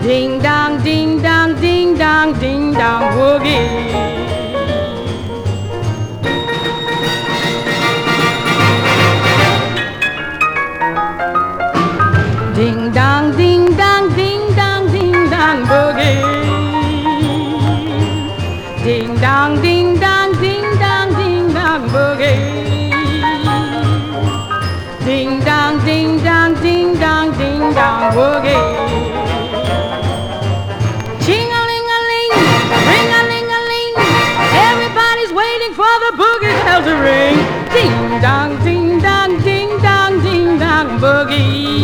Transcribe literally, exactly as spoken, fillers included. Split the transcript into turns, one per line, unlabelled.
Ding dong, ding dong, ding dong, ding dong boogie. Ding dong, ding dong, ding dong, ding dong boogie. Ding dong, ding dong, ding dong, ding dong boogie. Ding dong, ding dong, ding dong, ding dong boogie. Ching-a-ling-a-ling, ring-a-ling-a-ling. Everybody's waiting for the boogie bell to ring. Ding dong, ding dong, ding dong, ding dong boogie.